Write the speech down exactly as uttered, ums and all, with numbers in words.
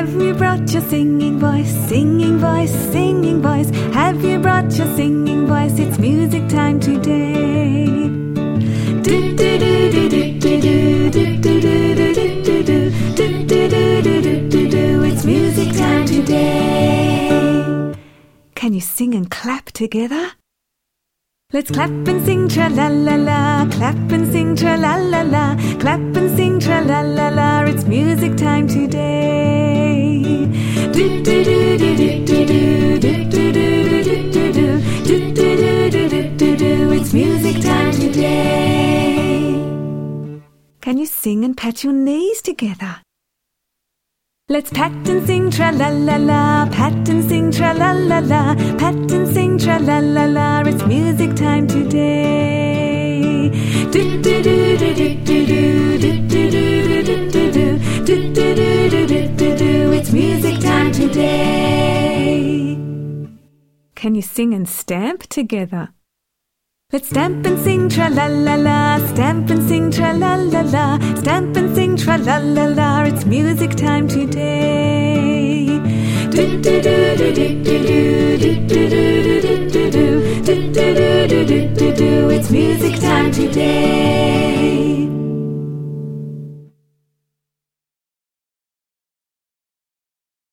Have you brought your singing voice, singing voice, singing voice? Have you brought your singing voice? It's music time today. Do do do do do do do do do do do do do do do do. It's music time today. Can you sing and clap together? Let's clap and sing tra-la-la-la, clap and sing tra-la-la-la, clap and sing tra-la-la-la, it's music time today. Do-do-do-do-do-do-do-do-do-do-do-do-do, do-do-do-do-do-do-do, it's music time today. Can you sing and pat your knees together? Let's pat and sing tra-la-la-la, pat and sing tra-la-la-la, pat and sing tra-la-la-la, it's music time today. Do-do-do-do-do-do-do-do-do-do-do-do, do-do-do-do-do-do-do, it's music time today. Can you sing and stamp together? Let's stamp and sing tra-la-la-la, stamp and sing tra-la-la-la, stamp and sing tra-la-la-la, it's music time today. Do-do-do-do-do-do-do-do-do-do-do-do, do-do-do-do-do-do-do, it's music time today.